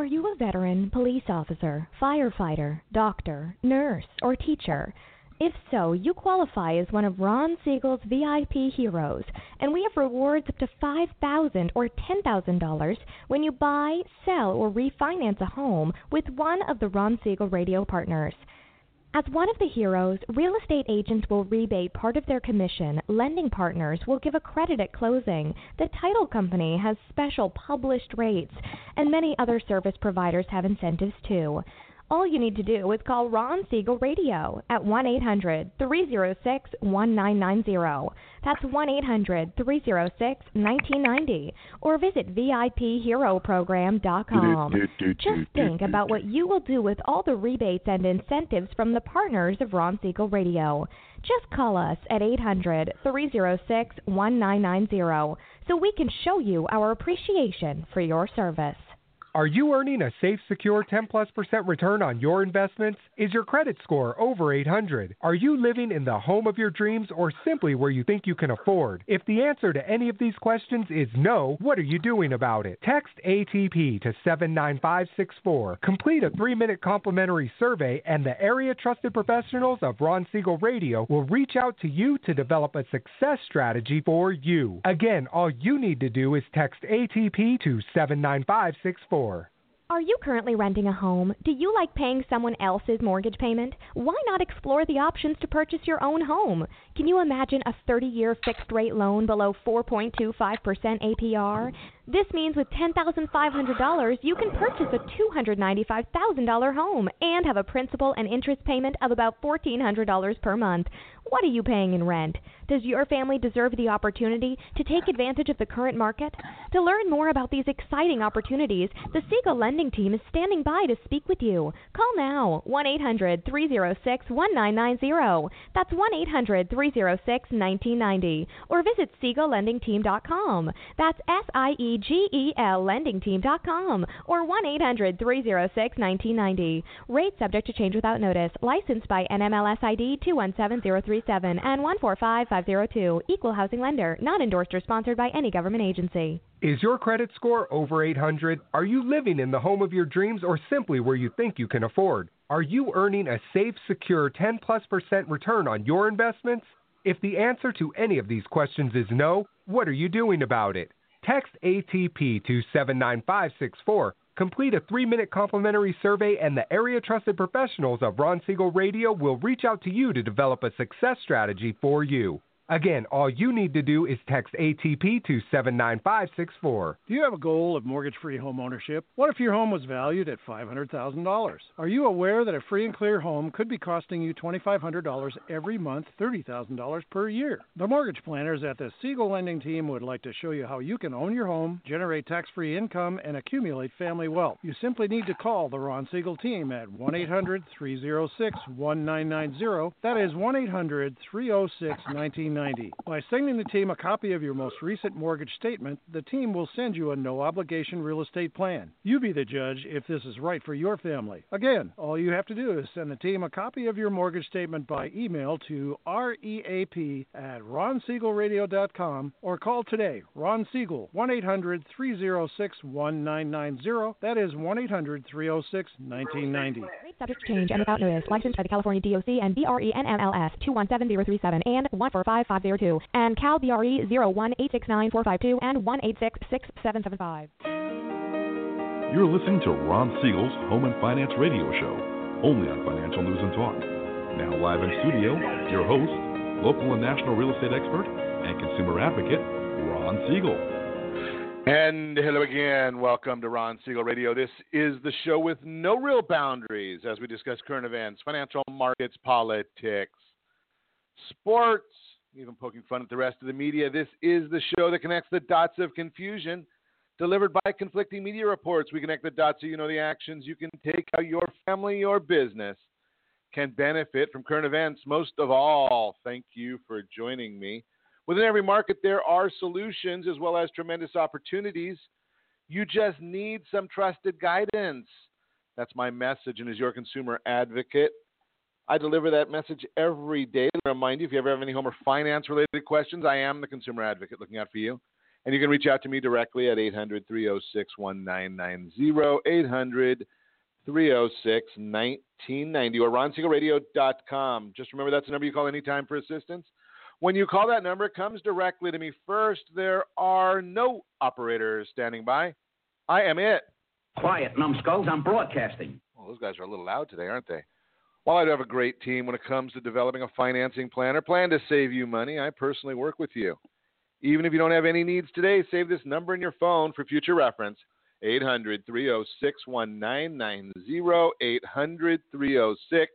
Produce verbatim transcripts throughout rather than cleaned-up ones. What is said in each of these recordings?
Are you a veteran, police officer, firefighter, doctor, nurse, or teacher? If so, you qualify as one of Ron Siegel's V I P heroes, and we have rewards up to five thousand dollars or ten thousand dollars when you buy, sell, or refinance a home with one of the Ron Siegel radio partners. As one of the heroes, real estate agents will rebate part of their commission, lending partners will give a credit at closing, the title company has special published rates, and many other service providers have incentives too. All you need to do is call Ron Siegel Radio at one eight hundred, three oh six, one nine nine oh. That's one eight hundred, three oh six, one nine nine oh. Or visit V I P hero program dot com. Just think about what you will do with all the rebates and incentives from the partners of Ron Siegel Radio. Just call us at eight hundred, three oh six, one nine nine oh so we can show you our appreciation for your service. Are you earning a safe, secure ten plus percent return on your investments? Is your credit score over eight hundred? Are you living in the home of your dreams or simply where you think you can afford? If the answer to any of these questions is no, what are you doing about it? Text A T P to seven nine five six four. Complete a three-minute complimentary survey and the area trusted professionals of Ron Siegel Radio will reach out to you to develop a success strategy for you. Again, all you need to do is text A T P to seven nine five six four. Are you currently renting a home? Do you like paying someone else's mortgage payment? Why not explore the options to purchase your own home? Can you imagine a thirty-year fixed-rate loan below four point two five percent A P R? This means with ten thousand five hundred dollars, you can purchase a two hundred ninety-five thousand dollars home and have a principal and interest payment of about fourteen hundred dollars per month. What are you paying in rent? Does your family deserve the opportunity to take advantage of the current market? To learn more about these exciting opportunities, the Siegel Lending Team is standing by to speak with you. Call now, one eight hundred, three oh six, one nine nine oh. That's one eight hundred, three oh six, one nine nine oh. Or visit Siegel Lending Team dot com. That's S I E G E L Lending Team dot com. Or one eight hundred, three oh six, one nine nine oh. Rates subject to change without notice. Licensed by N M L S I D two one seven zero three seven and one four five five zero two. Equal housing lender. Not endorsed or sponsored by any government agency. Is your credit score over eight hundred? Are you living in the home of your dreams or simply where you think you can afford? Are you earning a safe, secure ten plus percent return on your investments? If the answer to any of these questions is no, what are you doing about it? Text A T P to seven nine five six four. Complete a three-minute complimentary survey and the area trusted professionals of Ron Siegel Radio will reach out to you to develop a success strategy for you. Again, all you need to do is text A T P to seven nine five six four. Do you have a goal of mortgage-free home ownership? What if your home was valued at five hundred thousand dollars? Are you aware that a free and clear home could be costing you twenty-five hundred dollars every month, thirty thousand dollars per year? The mortgage planners at the Siegel Lending Team would like to show you how you can own your home, generate tax-free income, and accumulate family wealth. You simply need to call the Ron Siegel Team at one eight hundred, three oh six, one nine nine oh. That is one eight hundred, three oh six, one nine nine oh. By sending the team a copy of your most recent mortgage statement, the team will send you a no-obligation real estate plan. You be the judge if this is right for your family. Again, all you have to do is send the team a copy of your mortgage statement by email to reap at ron siegel radio dot com or call today, Ron Siegel, one eight hundred, three oh six, one nine nine oh. That is one eight hundred, three oh six, one nine nine oh. Rate subject to change and without notice. Licensed by the California D O C and B R E N M L S two one seven zero three seven and one four five five zero two and Cal B R E zero one eight six nine four five two and one eight six six seven seven five. You're listening to Ron Siegel's Home and Finance Radio Show, only on Financial News and Talk. Now live in studio, your host, local and national real estate expert and consumer advocate, Ron Siegel. And hello again. Welcome to Ron Siegel Radio. This is the show with no real boundaries as we discuss current events, financial markets, politics, sports, even poking fun at the rest of the media. This is the show that connects the dots of confusion delivered by conflicting media reports. We connect the dots so you know the actions you can take, how your family, your business can benefit from current events. Most of all, thank you for joining me. Within every market, there are solutions as well as tremendous opportunities. You just need some trusted guidance. That's my message, and as your consumer advocate, I deliver that message every day to remind you if you ever have any home or finance-related questions, I am the consumer advocate looking out for you. And you can reach out to me directly at eight hundred, three oh six, nineteen ninety, eight hundred, three oh six, nineteen ninety, or ron siegel radio dot com. Just remember that's the number you call anytime for assistance. When you call that number, it comes directly to me first. There are no operators standing by. I am it. Quiet, numbskulls. I'm broadcasting. Well, those guys are a little loud today, aren't they? While I do have a great team when it comes to developing a financing plan or plan to save you money, I personally work with you. Even if you don't have any needs today, save this number in your phone for future reference. eight hundred, three oh six, nineteen ninety, eight hundred, three oh six,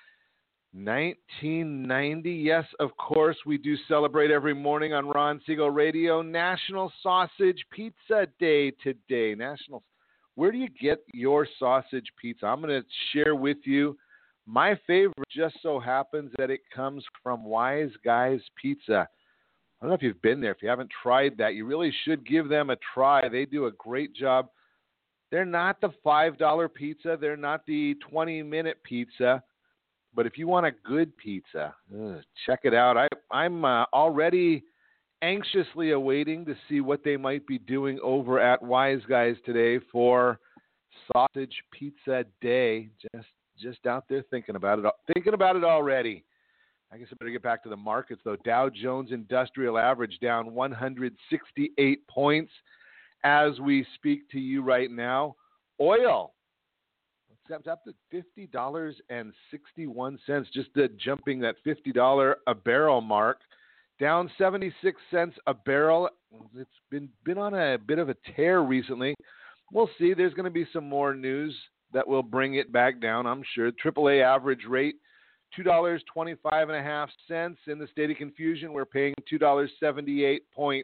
nineteen ninety. Yes, of course, we do celebrate every morning on Ron Siegel Radio National Sausage Pizza Day today. National. Where do you get your sausage pizza? I'm going to share with you my favorite. Just so happens that it comes from Wise Guys Pizza. I don't know if you've been there. If you haven't tried that, you really should give them a try. They do a great job. They're not the five dollar pizza. They're not the twenty minute pizza. But if you want a good pizza, ugh, check it out. I, I'm uh, already anxiously awaiting to see what they might be doing over at Wise Guys today for Sausage Pizza Day. Just just out there thinking about it, thinking about it already. I guess I better get back to the markets, though. Dow Jones Industrial Average down one hundred sixty-eight points as we speak to you right now. Oil, it's up to fifty dollars and sixty-one cents, just uh, jumping that fifty dollars a barrel mark, down seventy-six cents a barrel. It's been, been on a bit of a tear recently. We'll see. There's going to be some more news that will bring it back down, I'm sure. triple A average rate, two dollars and twenty-five cents. In the state of confusion, we're paying two dollars and seventy-eight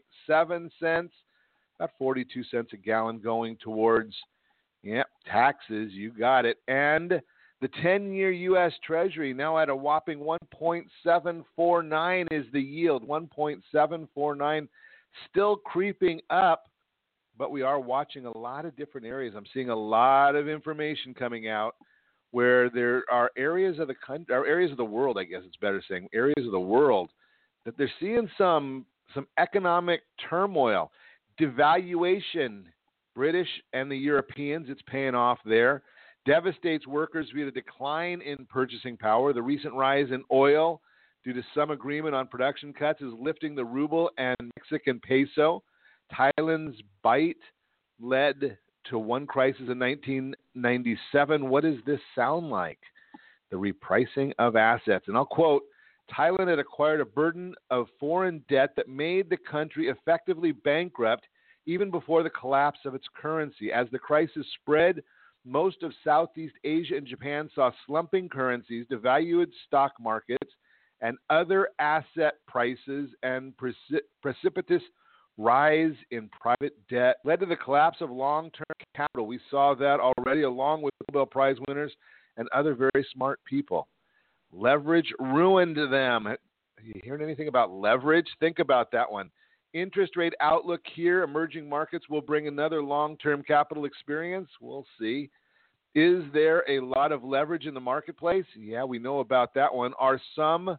cents, about forty-two cents a gallon going towards, yep, taxes. You got it. And the ten-year U S Treasury now at a whopping one point seven four nine is the yield, one point seven four nine, still creeping up. But we are watching a lot of different areas. I'm seeing a lot of information coming out where there are areas of the country, or areas of the world, I guess it's better saying, areas of the world that they're seeing some some economic turmoil, devaluation. British and the Europeans, it's paying off there. Devastates workers via the decline in purchasing power. The recent rise in oil due to some agreement on production cuts is lifting the ruble and Mexican peso. Thailand's bite led to one crisis in nineteen ninety-seven. What does this sound like? The repricing of assets. And I'll quote, Thailand had acquired a burden of foreign debt that made the country effectively bankrupt even before the collapse of its currency. As the crisis spread, most of Southeast Asia and Japan saw slumping currencies, devalued stock markets, and other asset prices, and preci- precipitous rise in private debt led to the collapse of long-term capital. We saw that already, along with Nobel Prize winners and other very smart people. Leverage ruined them. Are you hearing anything about leverage? Think about that one. Interest rate outlook here. Emerging markets will bring another long-term capital experience. We'll see. Is there a lot of leverage in the marketplace? Yeah, we know about that one. Are some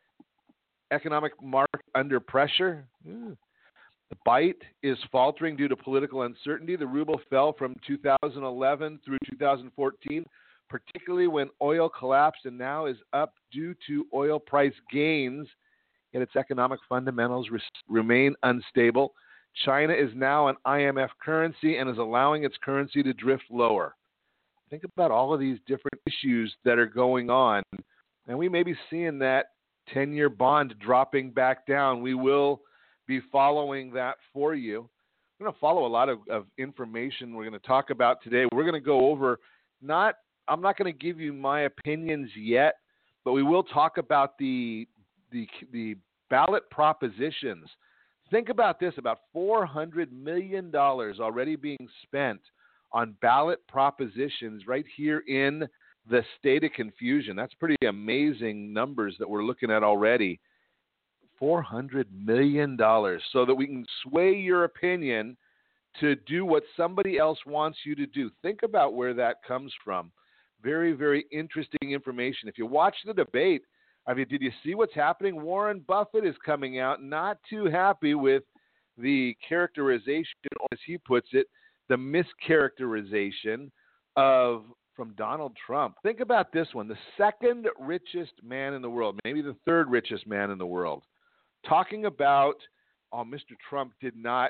economic markets under pressure? Mm. The bite is faltering due to political uncertainty. The ruble fell from two thousand eleven through two thousand fourteen, particularly when oil collapsed, and now is up due to oil price gains. Yet its economic fundamentals res- remain unstable. China is now an I M F currency and is allowing its currency to drift lower. Think about all of these different issues that are going on, and we may be seeing that ten-year bond dropping back down. We will be following that for you. We're going to follow a lot of, of information we're going to talk about today. We're going to go over, not, I'm not going to give you my opinions yet, but we will talk about the the the ballot propositions. Think about this, about four hundred million dollars already being spent on ballot propositions right here in the state of confusion. That's pretty amazing numbers that we're looking at already. four hundred million dollars, so that we can sway your opinion to do what somebody else wants you to do. Think about where that comes from. Very, very interesting information. If you watch the debate, I mean, did you see what's happening? Warren Buffett is coming out not too happy with the characterization, or as he puts it, the mischaracterization of from Donald Trump. Think about this one, the second richest man in the world, maybe the third richest man in the world, talking about, oh, Mister Trump did not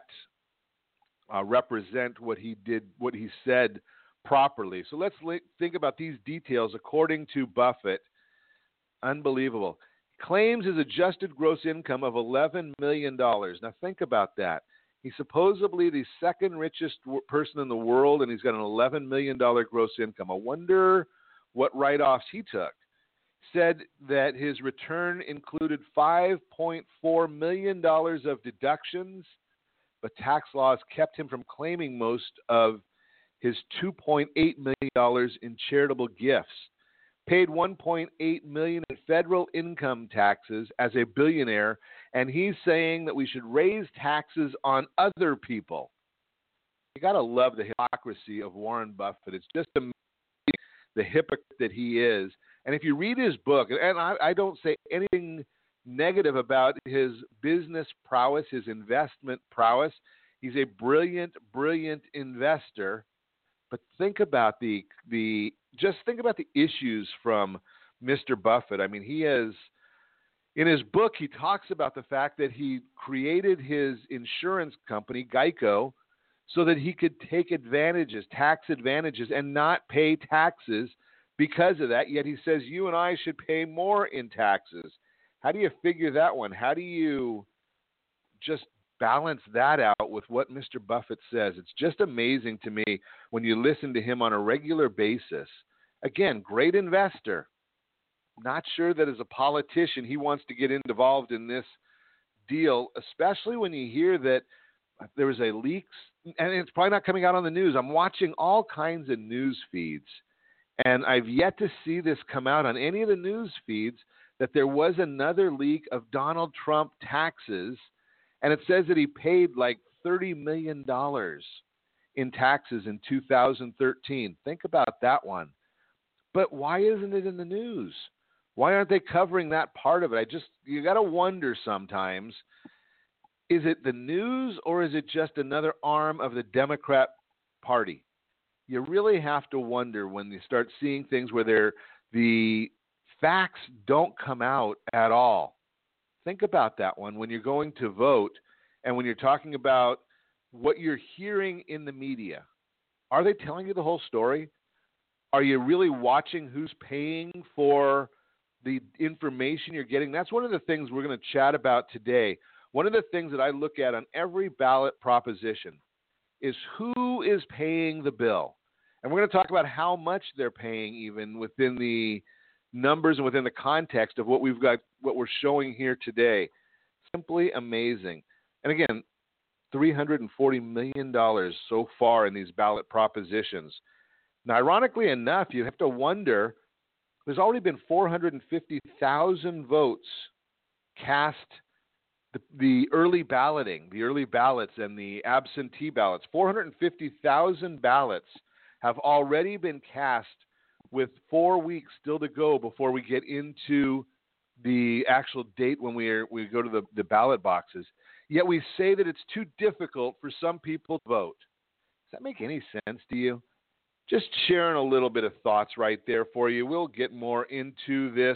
uh, represent what he did, what he said properly. So let's li- think about these details according to Buffett. Unbelievable. Claims his adjusted gross income of eleven million dollars. Now think about that. He's supposedly the second richest w- person in the world, and he's got an eleven million dollars gross income. I wonder what write-offs he took. Said that his return included five point four million dollars of deductions, but tax laws kept him from claiming most of his two point eight million dollars in charitable gifts. Paid one point eight million dollars in federal income taxes as a billionaire, and he's saying that we should raise taxes on other people. You got to love the hypocrisy of Warren Buffett. It's just amazing the hypocrite that he is. And if you read his book, and I, I don't say anything negative about his business prowess, his investment prowess. He's a brilliant, brilliant investor. But think about the the just think about the issues from Mister Buffett. I mean, he has in his book he talks about the fact that he created his insurance company, Geico, so that he could take advantages, tax advantages, and not pay taxes because of that. Yet he says you and I should pay more in taxes. How do you figure that one? How do you just balance that out with what Mister Buffett says? It's just amazing to me when you listen to him on a regular basis. Again, great investor. Not sure that as a politician he wants to get involved in this deal, especially when you hear that there was a leak, and it's probably not coming out on the news. I'm watching all kinds of news feeds, and I've yet to see this come out on any of the news feeds that there was another leak of Donald Trump taxes. And it says that he paid like thirty million dollars in taxes in two thousand thirteen. Think about that one. But why isn't it in the news? Why aren't they covering that part of it? I just, you got to wonder sometimes, is it the news or is it just another arm of the Democrat Party? You really have to wonder when you start seeing things where they're, the facts don't come out at all. Think about that one when you're going to vote and when you're talking about what you're hearing in the media. Are they telling you the whole story? Are you really watching who's paying for the information you're getting? That's one of the things we're going to chat about today. One of the things that I look at on every ballot proposition is who is paying the bill. And we're going to talk about how much they're paying even within the numbers and within the context of what we've got, what we're showing here today. Simply amazing. And again, three hundred forty million dollars so far in these ballot propositions. Now, ironically enough, you have to wonder, there's already been four hundred fifty thousand votes cast, the, the early balloting, the early ballots and the absentee ballots. four hundred fifty thousand ballots have already been cast with four weeks still to go before we get into the actual date when we are, we go to the, the ballot boxes. Yet we say that it's too difficult for some people to vote. Does that make any sense to you? Just sharing a little bit of thoughts right there for you. We'll get more into this.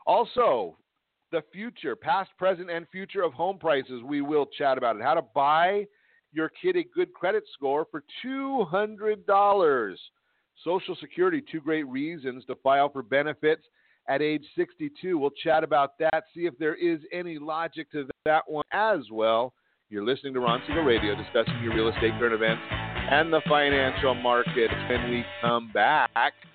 Also, the future, past, present, and future of home prices. We will chat about it. How to buy your kid a good credit score for two hundred dollars. Social Security, two great reasons to file for benefits at age sixty-two. We'll chat about that, see if there is any logic to that one as well. You're listening to Ron Siegel Radio, discussing your real estate current events and the financial markets. When we come back,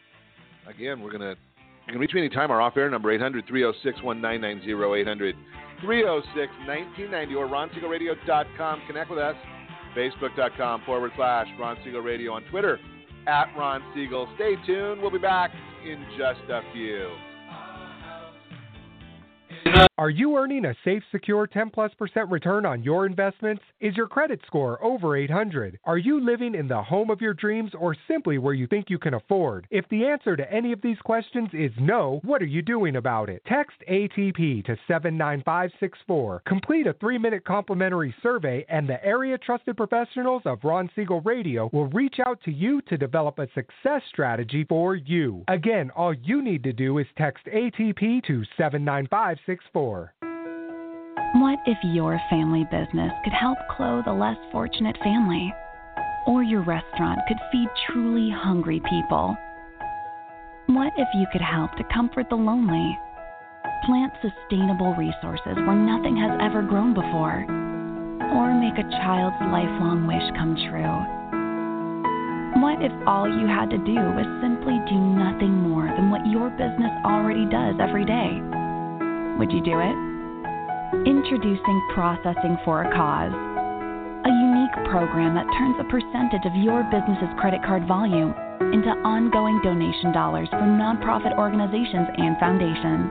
again, we're going to, you can reach me anytime. Our off-air number, eight hundred, three oh six, one nine nine zero, eight hundred, three oh six, nineteen ninety, or ron siegel radio dot com. Connect with us, facebook.com forward slash Ron Siegel Radio, on Twitter, at Ron Siegel. Stay tuned. We'll be back in just a few. Are you earning a safe, secure ten plus percent return on your investments? Is your credit score over eight hundred? Are you living in the home of your dreams or simply where you think you can afford? If the answer to any of these questions is no, what are you doing about it? Text A T P to seven nine five six four. Complete a three-minute complimentary survey and the area trusted professionals of Ron Siegel Radio will reach out to you to develop a success strategy for you. Again, all you need to do is text A T P to seven nine five six four. What if your family business could help clothe a less fortunate family? Or your restaurant could feed truly hungry people? What if you could help to comfort the lonely? Plant sustainable resources where nothing has ever grown before? Or make a child's lifelong wish come true? What if all you had to do was simply do nothing more than what your business already does every day? Would you do it? Introducing Processing for a Cause, a unique program that turns a percentage of your business's credit card volume into ongoing donation dollars for nonprofit organizations and foundations.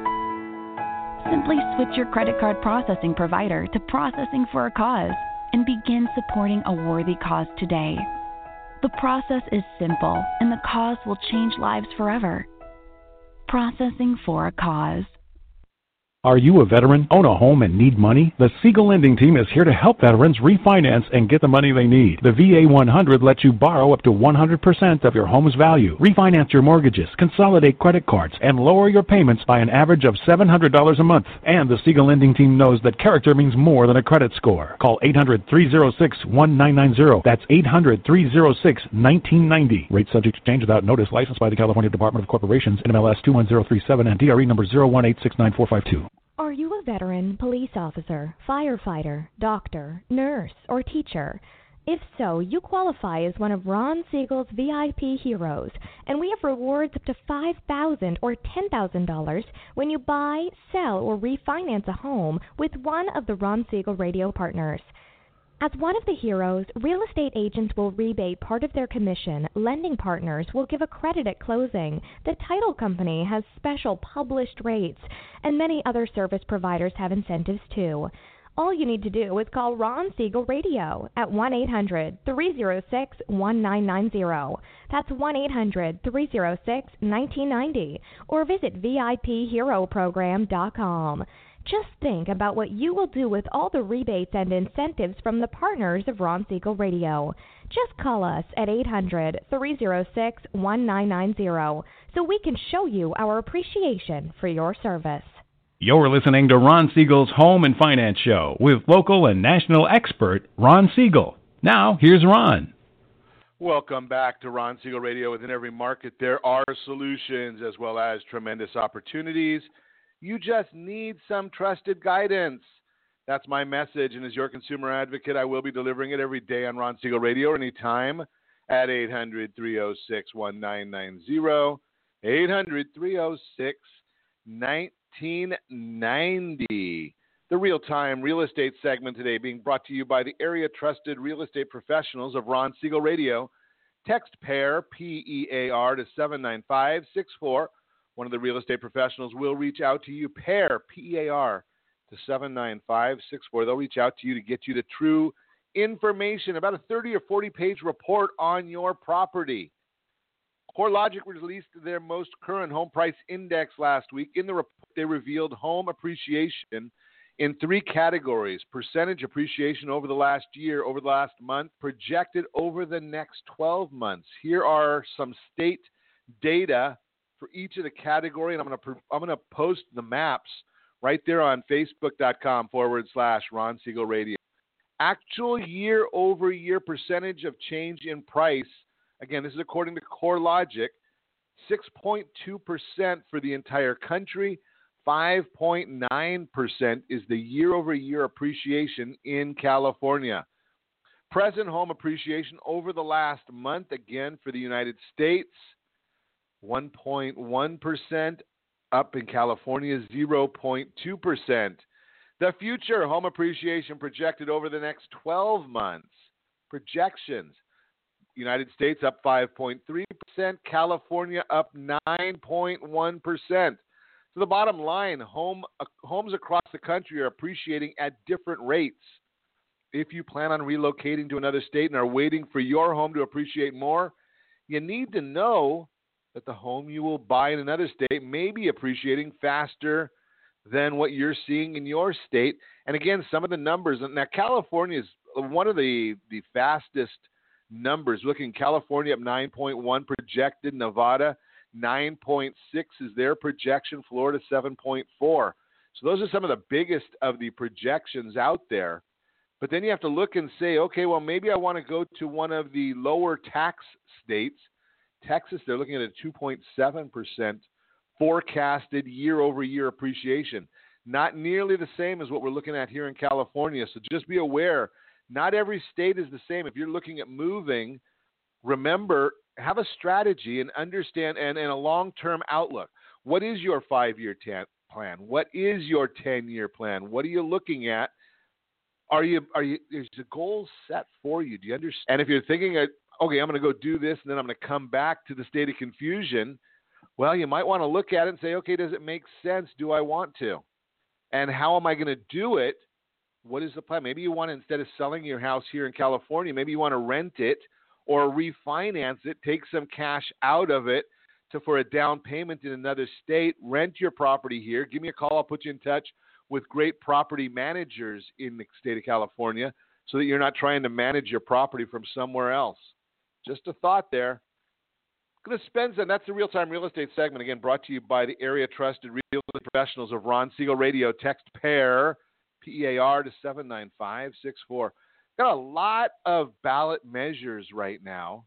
Simply switch your credit card processing provider to Processing for a Cause and begin supporting a worthy cause today. The process is simple, and the cause will change lives forever. Processing for a Cause. Are you a veteran, own a home, and need money? The Siegel Lending Team is here to help veterans refinance and get the money they need. The V A one hundred lets you borrow up to one hundred percent of your home's value, refinance your mortgages, consolidate credit cards, and lower your payments by an average of seven hundred dollars a month. And the Siegel Lending Team knows that character means more than a credit score. Call eight hundred, three oh six, one nine nine zero. That's eight hundred, three oh six, one nine nine zero. Rate subject to change without notice. Licensed by the California Department of Corporations, N M L S two one zero three seven and D R E number zero one eight six nine four five two. Are you a veteran, police officer, firefighter, doctor, nurse, or teacher? If so, you qualify as one of Ron Siegel's V I P heroes, and we have rewards up to five thousand dollars or ten thousand dollars when you buy, sell, or refinance a home with one of the Ron Siegel Radio partners. As one of the heroes, real estate agents will rebate part of their commission, lending partners will give a credit at closing, the title company has special published rates, and many other service providers have incentives too. All you need to do is call Ron Siegel Radio at one eight hundred, three oh six, one nine nine zero. That's one eight hundred, three oh six, one nine nine zero, or visit V I P hero program dot com. Just think about what you will do with all the rebates and incentives from the partners of Ron Siegel Radio. Just call us at eight hundred, three oh six, one nine nine zero so we can show you our appreciation for your service. You're listening to Ron Siegel's Home and Finance Show with local and national expert Ron Siegel. Now, here's Ron. Welcome back to Ron Siegel Radio. Within every market, there are solutions as well as tremendous opportunities. You just need some trusted guidance. That's my message, and as your consumer advocate, I will be delivering it every day on Ron Siegel Radio anytime at eight hundred, three oh six, one nine nine zero, eight hundred, three oh six, one nine nine zero. The real-time real estate segment today being brought to you by the area-trusted real estate professionals of Ron Siegel Radio. Text PAIR, P E A R, to seven nine five six four. One of the real estate professionals will reach out to you, PAIR, P E A R, to seven nine five six four. They'll reach out to you to get you the true information, about a thirty or forty page report on your property. CoreLogic released their most current home price index last week. In the report, they revealed home appreciation in three categories: percentage appreciation over the last year, over the last month, projected over the next twelve months. Here are some state data for each of the category, and I'm going to I'm going to post the maps right there on Facebook.com forward slash Ron Siegel Radio. Actual year-over-year percentage of change in price, again, this is according to CoreLogic, six point two percent for the entire country, five point nine percent is the year-over-year appreciation in California. Present home appreciation over the last month, again, for the United States, one point one percent, up in California, zero point two percent. The future home appreciation projected over the next twelve months. Projections: United States up five point three percent, California up nine point one percent. So the bottom line, home uh, homes across the country are appreciating at different rates. If you plan on relocating to another state and are waiting for your home to appreciate more, you need to know that the home you will buy in another state may be appreciating faster than what you're seeing in your state. And again, some of the numbers, now California is one of the, the fastest numbers. Looking, California up nine point one projected, Nevada nine point six is their projection, Florida seven point four. So those are some of the biggest of the projections out there. But then you have to look and say, okay, well, maybe I want to go to one of the lower tax states. Texas, they're looking at a two point seven percent forecasted year-over-year appreciation. Not nearly the same as what we're looking at here in California. So just be aware, not every state is the same. If you're looking at moving, remember, have a strategy and understand and, and a long-term outlook. What is your five-year ten plan? What is your ten-year plan? What are you looking at? Are you are you is the goal set for you? Do you understand? And if you're thinking, okay, I'm going to go do this, and then I'm going to come back to the state of confusion, well, you might want to look at it and say, okay, does it make sense? Do I want to? And how am I going to do it? What is the plan? Maybe you want to, instead of selling your house here in California, maybe you want to rent it or refinance it, take some cash out of it to for a down payment in another state, rent your property here. Give me a call. I'll put you in touch with great property managers in the state of California so that you're not trying to manage your property from somewhere else. Just a thought there. Going to spend some, that's the Real-Time Real Estate segment, again, brought to you by the area trusted real estate professionals of Ron Siegel Radio. Text PAIR, P E A R, to seven nine five six four. Got a lot of ballot measures right now.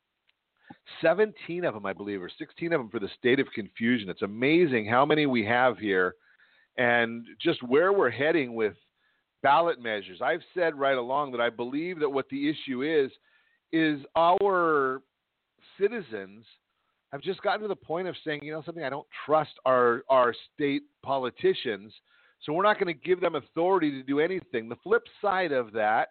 seventeen of them, I believe, or sixteen of them for the state of confusion. It's amazing how many we have here and just where we're heading with ballot measures. I've said right along that I believe that what the issue is, is our citizens have just gotten to the point of saying, you know something, I don't trust our, our state politicians, so we're not going to give them authority to do anything. The flip side of that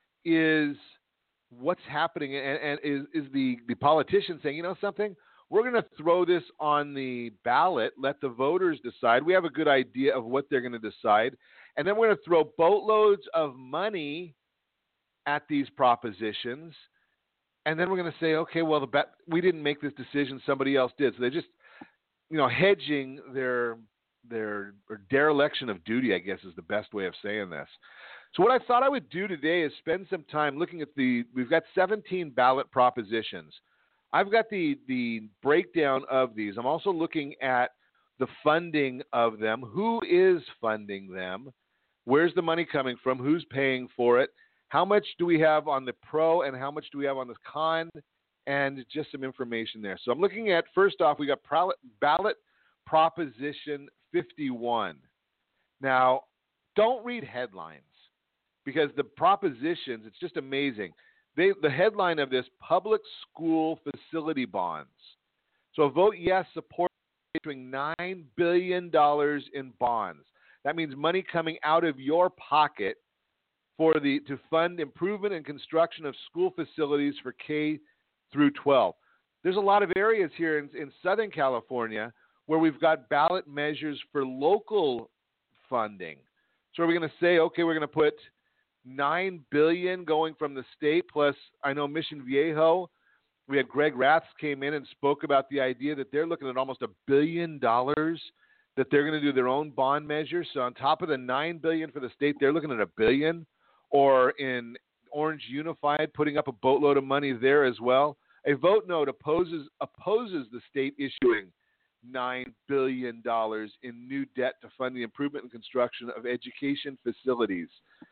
is what's happening and, and is, is the, the politicians saying, you know something, we're going to throw this on the ballot, let the voters decide. We have a good idea of what they're going to decide, and then we're going to throw boatloads of money at these propositions. And then we're going to say, okay, well, the bet- we didn't make this decision; somebody else did. So they're just, you know, hedging their their or dereliction of duty, I guess, is the best way of saying this. So what I thought I would do today is spend some time looking at the. We've got seventeen ballot propositions. I've got the the breakdown of these. I'm also looking at the funding of them. Who is funding them? Where's the money coming from? Who's paying for it? How much do we have on the pro and how much do we have on the con? And just some information there. So I'm looking at, first off, we got ballot proposition fifty-one. Now, don't read headlines because the propositions, it's just amazing. They, the headline of this, public school facility bonds. So vote yes, support issuing nine billion dollars in bonds. That means money coming out of your pocket for the to fund improvement and construction of school facilities for K through twelve. There's a lot of areas here in, in Southern California where we've got ballot measures for local funding. So are we going to say, okay, we're going to put nine billion dollars going from the state, plus I know Mission Viejo, we had Greg Raths came in and spoke about the idea that they're looking at almost a billion dollars that they're going to do their own bond measure. So on top of the nine billion dollars for the state, they're looking at a billion. Or in Orange Unified, putting up a boatload of money there as well. A vote no opposes opposes the state issuing nine billion dollars in new debt to fund the improvement and construction of education facilities.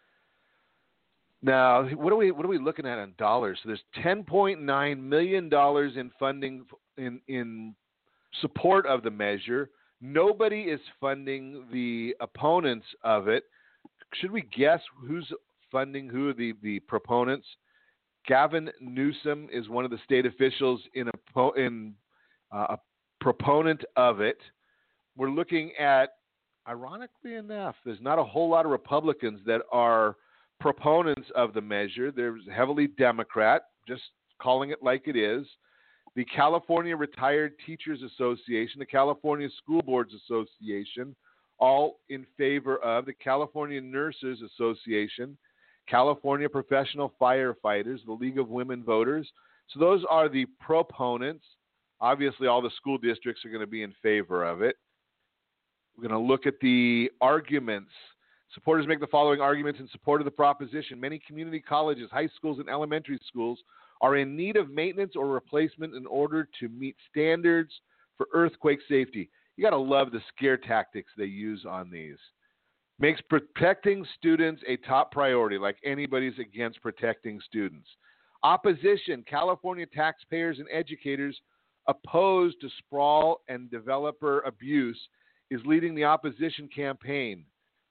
Now, what are we what are we looking at in dollars? So there's ten point nine million dollars in funding in in support of the measure. Nobody is funding the opponents of it. Should we guess who's funding who are the, the proponents? Gavin Newsom is one of the state officials in a, in, uh, a proponent of it. We're looking at, ironically enough, there's not a whole lot of Republicans that are proponents of the measure. There's heavily Democrat, just calling it like it is. the California Retired Teachers Association, the California School Boards Association, all in favor of, the California Nurses Association, California Professional Firefighters, the League of Women Voters. So those are the proponents. Obviously, all the school districts are going to be in favor of it. We're going to look at the arguments. Supporters make the following arguments in support of the proposition. Many community colleges, high schools, and elementary schools are in need of maintenance or replacement in order to meet standards for earthquake safety. You got to love the scare tactics they use on these. Makes protecting students a top priority, like anybody's against protecting students. Opposition, California taxpayers and educators opposed to sprawl and developer abuse, is leading the opposition campaign.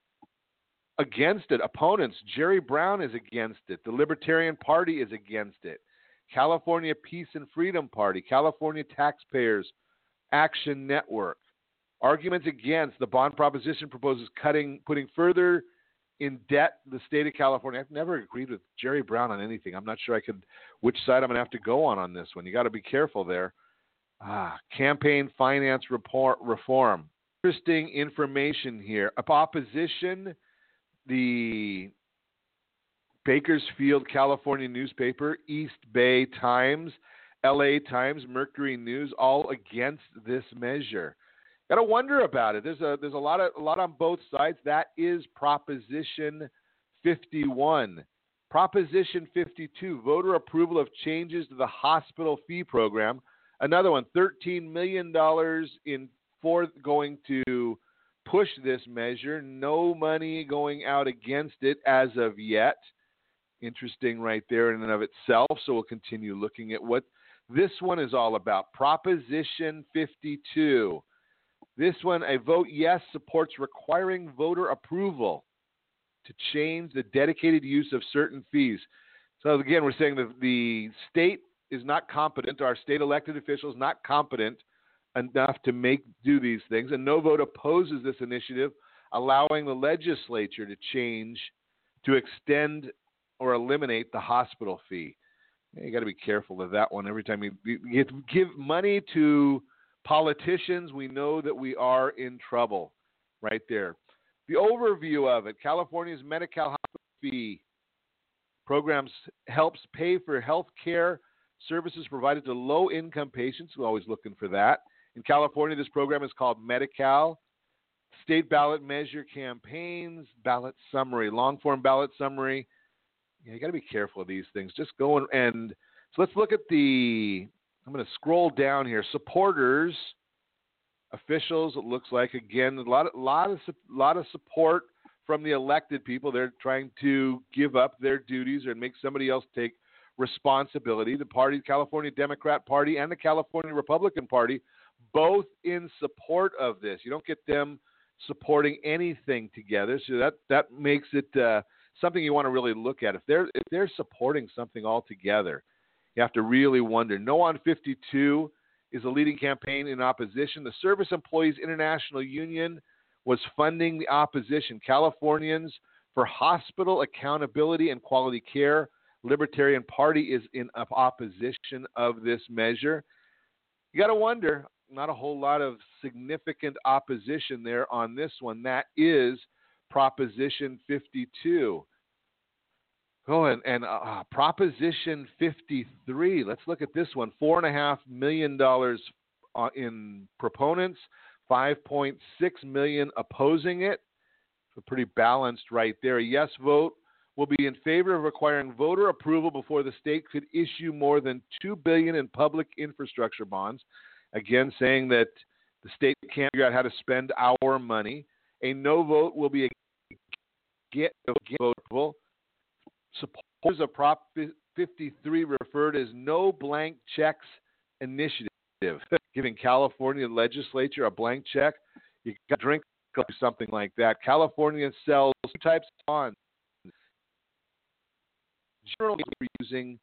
Against it, opponents, Jerry Brown is against it. The Libertarian Party is against it. California Peace and Freedom Party, California Taxpayers Action Network. Arguments against the bond proposition proposes cutting, putting further in debt the state of California. I've never agreed with Jerry Brown on anything. I'm not sure I could, which side I'm going to have to go on on this one. You got to be careful there. Ah, campaign finance report reform. Interesting information here. Opposition, the Bakersfield, California newspaper, East Bay Times, L A Times, Mercury News, all against this measure. Got to wonder about it. There's a there's a lot of a lot on both sides. That is Proposition fifty-one. Proposition fifty-two, voter approval of changes to the hospital fee program. Another one, thirteen million dollars in for going to push this measure. No money going out against it as of yet. Interesting right there in and of itself. So we'll continue looking at what this one is all about. Proposition fifty-two. This one, a vote yes supports requiring voter approval to change the dedicated use of certain fees. So again, we're saying that the state is not competent, our state elected officials not competent enough to make do these things. And no vote opposes this initiative, allowing the legislature to change, to extend or eliminate the hospital fee. You got to be careful of that one. Every time you, you give money to politicians, we know that we are in trouble right there. The overview of it, California's Medi-Cal hospital fee programs helps pay for health care services provided to low-income patients. We're always looking for that. In California, this program is called Medi-Cal. State ballot measure campaigns, ballot summary, long-form ballot summary. Yeah, you got to be careful of these things. Just go and, and so let's look at the, I'm going to scroll down here. Supporters, officials, it looks like, again, a lot, of, lot, of, lot of support from the elected people. They're trying to give up their duties and make somebody else take responsibility. The party, California Democrat Party and the California Republican Party, both in support of this. You don't get them supporting anything together, so that, that makes it uh, something you want to really look at. If they're if they're supporting something all together, you have to really wonder. No on fifty-two is a leading campaign in opposition. The Service Employees International Union was funding the opposition. Californians for Hospital Accountability and Quality Care. Libertarian Party is in opposition of this measure. You got to wonder, not a whole lot of significant opposition there on this one. That is Proposition fifty-two. Go ahead and uh, Proposition fifty-three. Let's look at this one. Four and a half million dollars uh, in proponents, five point six million opposing it. So pretty balanced right there. A yes vote will be in favor of requiring voter approval before the state could issue more than two billion dollars in public infrastructure bonds. Again, saying that the state can't figure out how to spend our money. A no vote will be a get vote. Supporters of Prop fifty-three referred as no blank checks initiative, giving California legislature a blank check. You got to drink something like that. California sells two types of bonds. Generally, we're using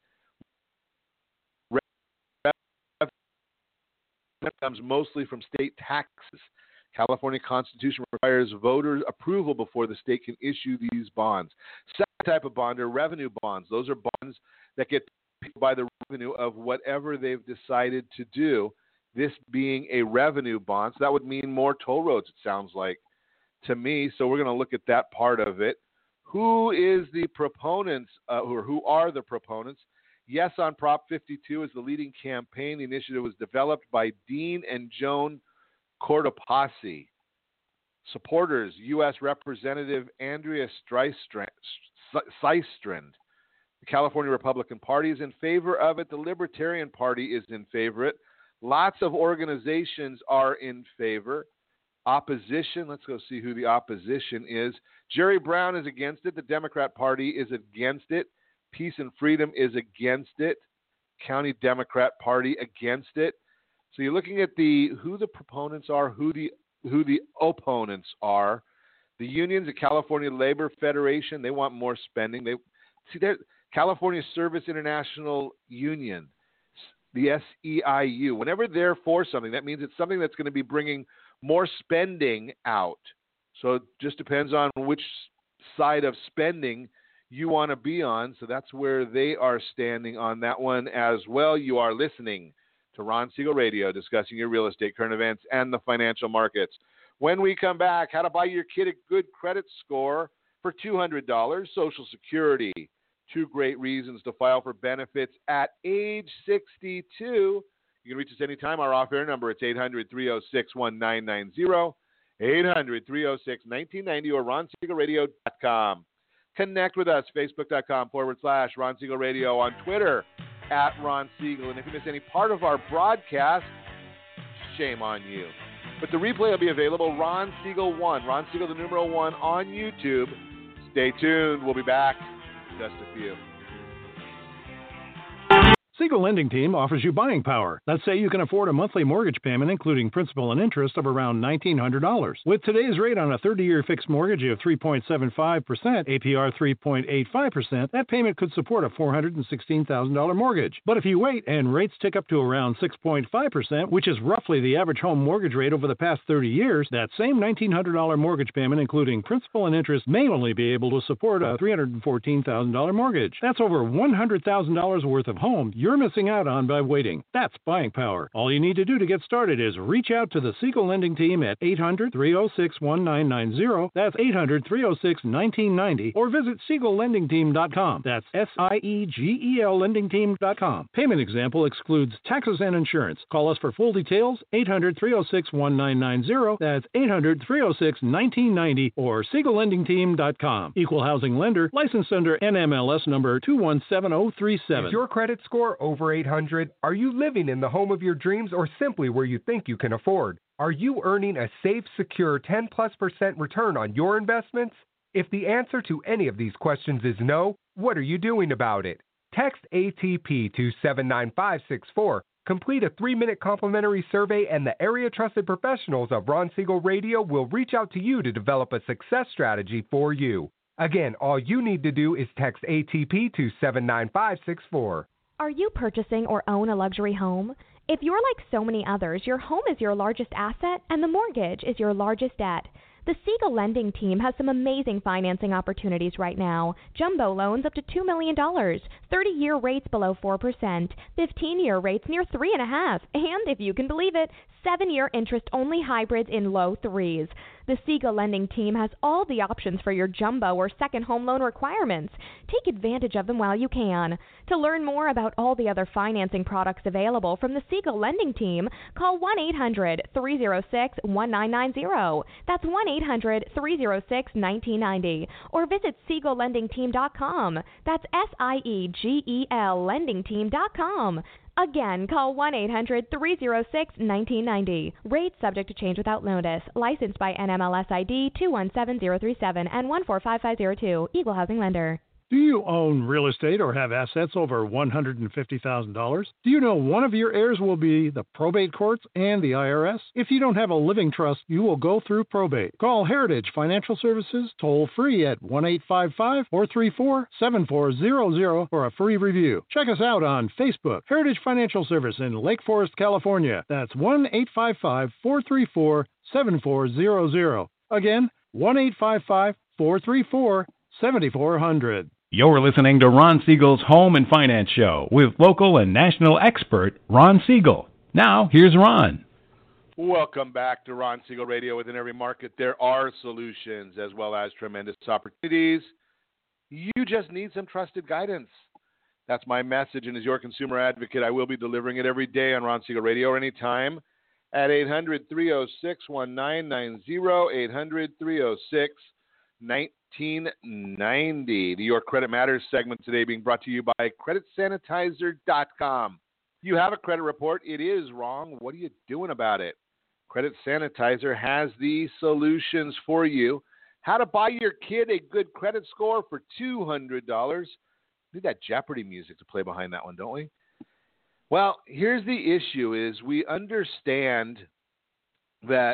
comes mostly from state taxes. California Constitution requires voter approval before the state can issue these bonds. Second type of bond are revenue bonds. Those are bonds that get by the revenue of whatever they've decided to do, this being a revenue bond. So that would mean more toll roads, it sounds like to me. So we're going to look at that part of it. Who is the proponents, uh, or who are the proponents? Yes on Prop fifty-two is the leading campaign. The initiative was developed by Dean and Joan Cortopassi. Supporters, U S Representative Andrea Streistrand. The California Republican Party is in favor of it. The Libertarian Party is in favor of it. Lots of organizations are in favor. Opposition, let's go see who the opposition is. Jerry Brown is against it. The Democrat Party is against it. Peace and Freedom is against it. County Democrat Party against it. So you're looking at the who the proponents are, who the who the opponents are. The unions, the California Labor Federation, they want more spending. They see that California Service International Union, the S E I U. Whenever they're for something, that means it's something that's going to be bringing more spending out. So it just depends on which side of spending you want to be on. So that's where they are standing on that one as well. You are listening to Ron Siegel Radio, discussing your real estate, current events, and the financial markets. When we come back, how to buy your kid a good credit score for two hundred dollars, Social Security, two great reasons to file for benefits at age sixty-two. You can reach us anytime. Our off-air number, it's eight hundred, three oh six, one nine nine zero, eight hundred, three oh six, one nine nine zero, or ron siegel radio dot com. Connect with us, facebook.com forward slash Ron Siegel Radio, on Twitter, at Ron Siegel. And if you miss any part of our broadcast, shame on you. But the replay will be available, Ron Siegel one, Ron Siegel the numeral one, on YouTube. Stay tuned. We'll be back in just a few. Siegel Lending Team offers you buying power. Let's say you can afford a monthly mortgage payment, including principal and interest, of around nineteen hundred dollars. With today's rate on a thirty-year fixed mortgage of three point seven five percent, A P R three point eight five percent, that payment could support a four hundred sixteen thousand dollars mortgage. But if you wait and rates tick up to around six point five percent, which is roughly the average home mortgage rate over the past thirty years, that same nineteen hundred dollars mortgage payment, including principal and interest, may only be able to support a three hundred fourteen thousand dollars mortgage. That's over one hundred thousand dollars worth of home you're missing out on by waiting. That's buying power. All you need to do to get started is reach out to the Siegel Lending Team at eight hundred, three oh six, one nine nine zero. That's eight hundred, three oh six, one nine nine zero. Or visit siegel lending team dot com. That's S I E G E L lending team dot com. Payment example excludes taxes and insurance. Call us for full details, eight hundred, three oh six, one nine nine zero. That's eight hundred, three oh six, one nine nine zero. Or siegel lending team dot com. Equal housing lender, licensed under N M L S number two one seven zero three seven. Is your credit score over eight hundred? Are you living in the home of your dreams, or simply where you think you can afford? Are you earning a safe, secure ten plus percent return on your investments? If the answer to any of these questions is no, what are you doing about it? Text A T P to seven nine five six four. Complete a three-minute complimentary survey, and the area-trusted professionals of Ron Siegel Radio will reach out to you to develop a success strategy for you. Again, all you need to do is text A T P to seven nine five six four. Are you purchasing or own a luxury home? If you're like so many others, your home is your largest asset and the mortgage is your largest debt. The Siegel Lending Team has some amazing financing opportunities right now. Jumbo loans up to two million dollars, thirty-year rates below four percent, fifteen-year rates near three point five percent, and, if you can believe it, seven-year interest-only hybrids in low threes. The Siegel Lending Team has all the options for your jumbo or second home loan requirements. Take advantage of them while you can. To learn more about all the other financing products available from the Siegel Lending Team, call one eight hundred, three oh six, one nine nine zero. That's one eight hundred, three oh six, one nine nine zero. Or visit siegel lending team dot com. That's S I E G E L lending team dot com. Again, call one eight hundred, three oh six, one nine nine zero. Rates subject to change without notice. Licensed by N M L S I D two one seven zero three seven and one four five five zero two. Equal housing lender. Do you own real estate or have assets over one hundred fifty thousand dollars? Do you know one of your heirs will be the probate courts and the I R S? If you don't have a living trust, you will go through probate. Call Heritage Financial Services toll free at one eight five five, four three four, seven four zero zero for a free review. Check us out on Facebook, Heritage Financial Service in Lake Forest, California. That's one eight five five, four three four, seven four zero zero. Again, one eight five five, four three four, seven four zero zero. You're listening to Ron Siegel's Home and Finance Show with local and national expert Ron Siegel. Now, here's Ron. Welcome back to Ron Siegel Radio. Within every market, there are solutions as well as tremendous opportunities. You just need some trusted guidance. That's my message, and as your consumer advocate, I will be delivering it every day on Ron Siegel Radio or anytime at eight hundred, three oh six, one nine nine zero, eight hundred, three oh six, nineteen ninety. The Your Credit Matters segment today being brought to you by credit sanitizer dot com. You have a credit report. It is wrong. What are you doing about it? Credit Sanitizer has the solutions for you. How to buy your kid a good credit score for two hundred dollars. We need that Jeopardy music to play behind that one, don't we? Well, here's the issue is we understand that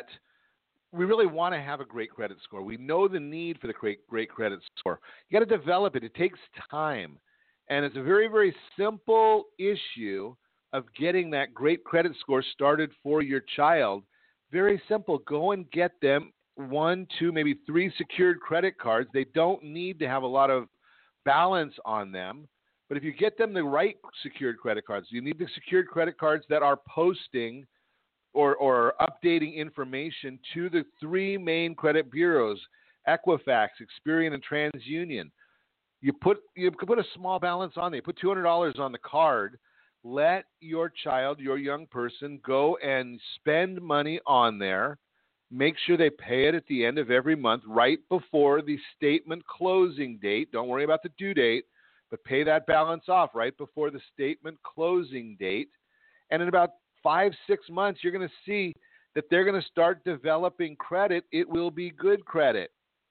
we really want to have a great credit score. We know the need for the great, great credit score. You got to develop it. It takes time. And it's a very, very simple issue of getting that great credit score started for your child. Very simple. Go and get them one, two, maybe three secured credit cards. They don't need to have a lot of balance on them. But if you get them the right secured credit cards, you need the secured credit cards that are posting or, or updating information to the three main credit bureaus, Equifax, Experian, and TransUnion. You put you put a small balance on there. You put two hundred dollars on the card. Let your child, your young person, go and spend money on there. Make sure they pay it at the end of every month, right before the statement closing date. Don't worry about the due date, but pay that balance off right before the statement closing date. And in about five, six months, you're going to see that they're going to start developing credit. It will be good credit.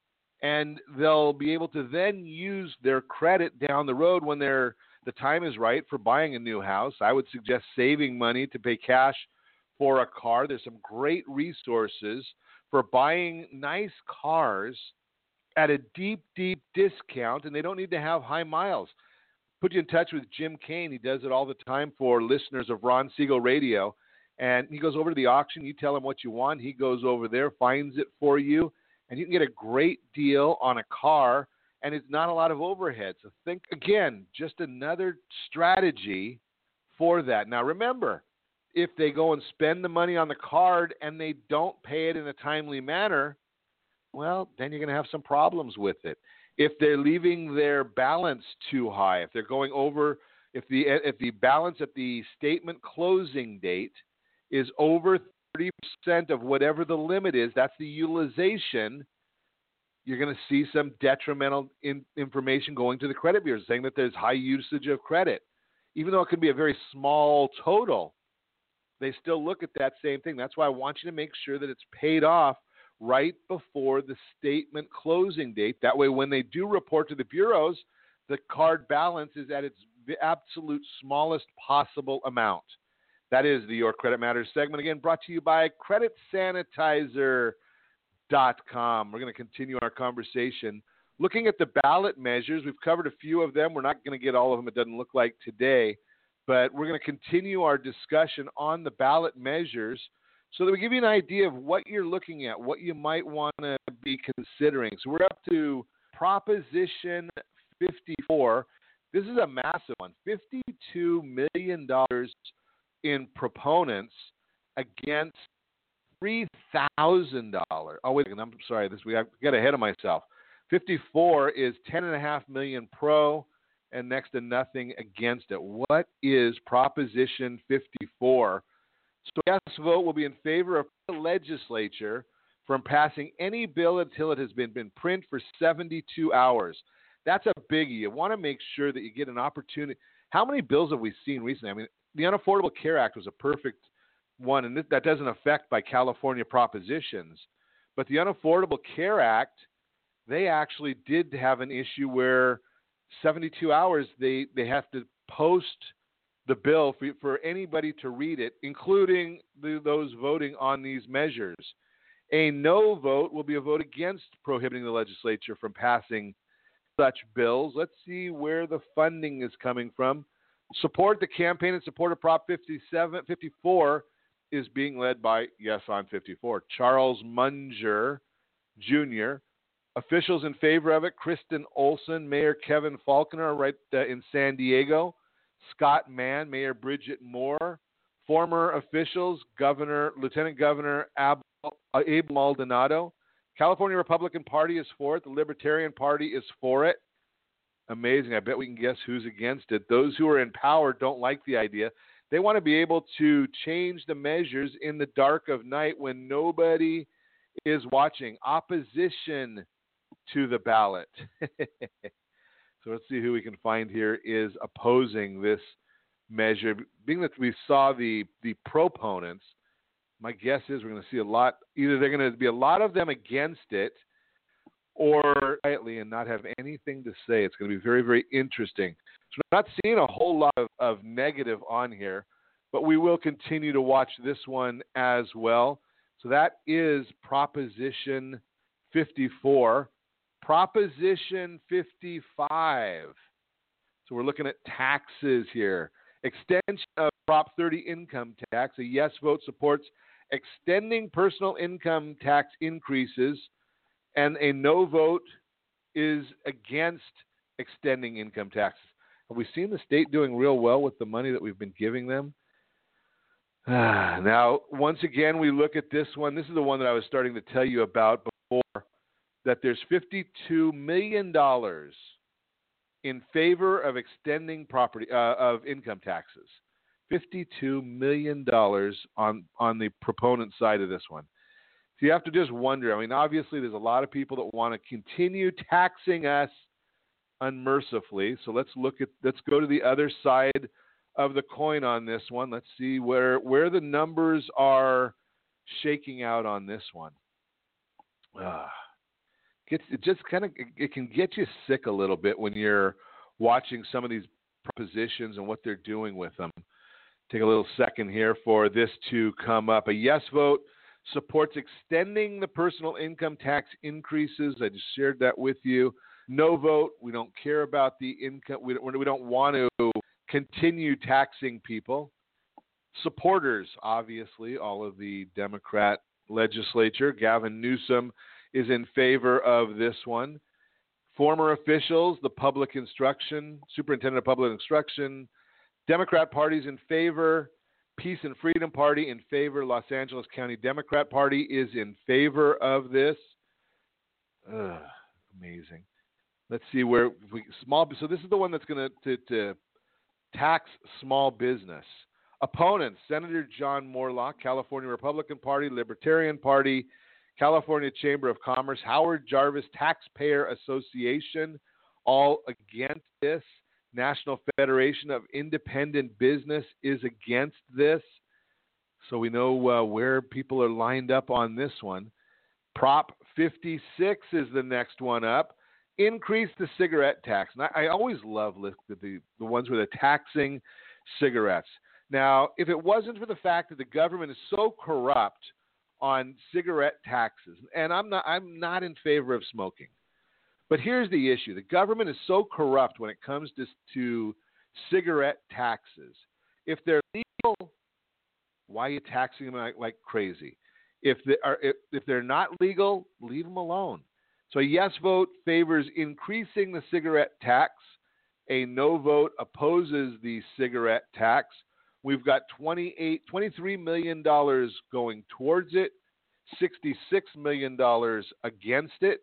And they'll be able to then use their credit down the road when they're the time is right for buying a new house. I would suggest saving money to pay cash for a car. There's some great resources for buying nice cars at a deep, deep discount, and they don't need to have high miles. Put you in touch with Jim Kane. He does it all the time for listeners of Ron Siegel Radio. And he goes over to the auction. You tell him what you want. He goes over there, finds it for you, and you can get a great deal on a car. And it's not a lot of overhead. So think, again, just another strategy for that. Now, remember, if they go and spend the money on the card and they don't pay it in a timely manner, well, then you're going to have some problems with it. If they're leaving their balance too high, if they're going over, if the if the balance at the statement closing date is over thirty percent of whatever the limit is, that's the utilization, you're going to see some detrimental in, information going to the credit bureaus saying that there's high usage of credit. Even though it can be a very small total, they still look at that same thing. That's why I want you to make sure that it's paid off right before the statement closing date. That way, when they do report to the bureaus, the card balance is at its absolute smallest possible amount. That is the Your Credit Matters segment, again, brought to you by Credit Sanitizer dot com. We're going to continue our conversation looking at the ballot measures. We've covered a few of them. We're not going to get all of them, it doesn't look like today, but we're going to continue our discussion on the ballot measures so that we give you an idea of what you're looking at, what you might want to be considering. So we're up to Proposition fifty-four. This is a massive one, fifty-two million dollars in proponents against three thousand dollars. Oh, wait a second. I'm sorry. This we got ahead of myself. fifty-four is ten point five million dollars pro and next to nothing against it. What is Proposition fifty-four? So yes vote will be in favor of the legislature from passing any bill until it has been, been print for seventy-two hours. That's a biggie. You want to make sure that you get an opportunity. How many bills have we seen recently? I mean, the Unaffordable Care Act was a perfect one, and that doesn't affect by California propositions. But the Unaffordable Care Act, they actually did have an issue where seventy-two hours they, they have to post the bill for, for anybody to read it, including the, those voting on these measures. A no vote will be a vote against prohibiting the legislature from passing such bills. Let's see where the funding is coming from. Support the campaign in support of Prop fifty-seven, fifty-four is being led by, yes, on fifty-four, Charles Munger Junior Officials in favor of it: Kristen Olson, Mayor Kevin Faulconer right uh, in San Diego, Scott Mann, Mayor Bridget Moore. Former officials: Governor, Lieutenant Governor Ab, uh, Abe Maldonado. California Republican Party is for it. The Libertarian Party is for it. Amazing. I bet we can guess who's against it. Those who are in power don't like the idea. They want to be able to change the measures in the dark of night when nobody is watching. Opposition to the ballot. So let's see who we can find here is opposing this measure. Being that we saw the, the proponents, my guess is we're going to see a lot, either they're going to be a lot of them against it or quietly and not have anything to say. It's going to be very, very interesting. So we're not seeing a whole lot of, of negative on here, but we will continue to watch this one as well. So that is Proposition fifty-four. Proposition fifty-five. So we're looking at taxes here. Extension of Prop thirty income tax. A yes vote supports extending personal income tax increases, and a no vote is against extending income taxes. Have we seen the state doing real well with the money that we've been giving them? Ah, now, once again, we look at this one. This is the one that I was starting to tell you about before, that there's fifty-two million dollars in favor of extending property uh, of income taxes. fifty-two million dollars on, on the proponent side of this one. So you have to just wonder. I mean, obviously, there's a lot of people that want to continue taxing us unmercifully. So let's look at, let's go to the other side of the coin on this one. Let's see where, where the numbers are shaking out on this one. Uh, gets, it just kind of, it can get you sick a little bit when you're watching some of these propositions and what they're doing with them. Take a little second here for this to come up. A yes vote supports extending the personal income tax increases. I just shared that with you. No vote, we don't care about the income. We don't, we don't want to continue taxing people. Supporters, obviously, all of the Democrat legislature. Gavin Newsom is in favor of this one. Former officials, the public instruction, superintendent of public instruction, Democrat party's in favor. Peace and Freedom Party in favor. Los Angeles County Democrat Party is in favor of this. Ugh, amazing. Let's see where we small. So this is the one that's going to to tax small business. Opponents: Senator John Moorlach, California Republican Party, Libertarian Party, California Chamber of Commerce, Howard Jarvis Taxpayer Association, all against this. National Federation of Independent Business is against this. So we know uh, where people are lined up on this one. Prop fifty-six is the next one up. Increase the cigarette tax. And I, I always love the, the, the ones where they're taxing cigarettes. Now, if it wasn't for the fact that the government is so corrupt on cigarette taxes, and I'm not, I'm not in favor of smoking. But here's the issue. The government is so corrupt when it comes to, to cigarette taxes. If they're legal, why are you taxing them like, like crazy? If, they are, if, if they're not legal, leave them alone. So a yes vote favors increasing the cigarette tax. A no vote opposes the cigarette tax. We've got twenty-eight, twenty-three million dollars going towards it, sixty-six million dollars against it.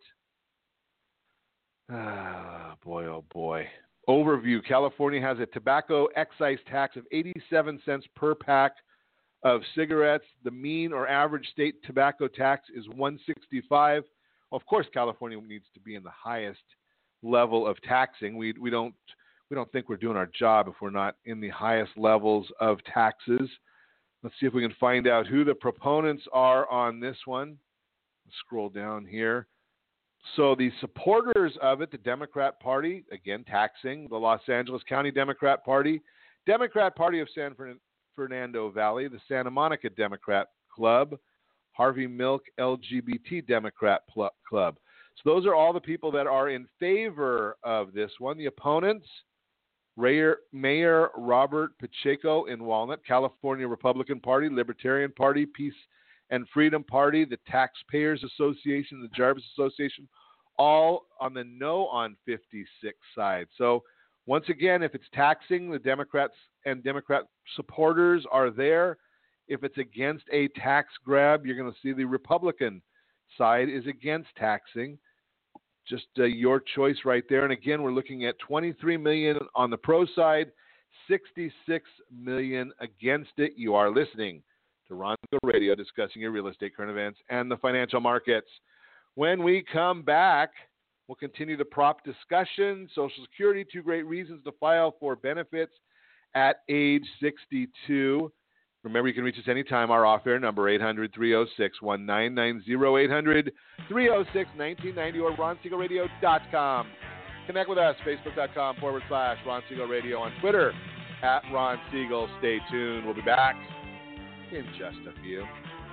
Ah, boy, oh boy. Overview. California has a tobacco excise tax of eighty-seven cents per pack of cigarettes. The mean or average state tobacco tax is one sixty-five. Well, of course, California needs to be in the highest level of taxing. We we don't we don't think we're doing our job if we're not in the highest levels of taxes. Let's see if we can find out who the proponents are on this one. Let's scroll down here. So the supporters of it, the Democrat Party, again, taxing, the Los Angeles County Democrat Party, Democrat Party of San Fernando Valley, the Santa Monica Democrat Club, Harvey Milk L G B T Democrat Club. So those are all the people that are in favor of this one. The opponents, Mayor, Mayor Robert Pacheco in Walnut, California Republican Party, Libertarian Party, Peace and Freedom Party, the Taxpayers Association, the Jarvis Association, all on the no on fifty-six side. So once again, if it's taxing, the Democrats and Democrat supporters are there. If it's against a tax grab, you're going to see the Republican side is against taxing. Just uh, your choice right there. And again, we're looking at twenty-three million dollars on the pro side, sixty-six million dollars against it. You are listening to Ron Siegel Radio, discussing your real estate, current events, and the financial markets. When we come back, we'll continue the prop discussion. Social Security, two great reasons to file for benefits at age sixty-two. Remember, you can reach us anytime. Our off-air number, eight hundred, three oh six, nineteen ninety, eight hundred, three oh six, nineteen ninety, or ron siegel radio dot com. Connect with us, facebook.com forward slash Ron Siegel Radio, on Twitter, at Ron Siegel. Stay tuned. We'll be back in just a few.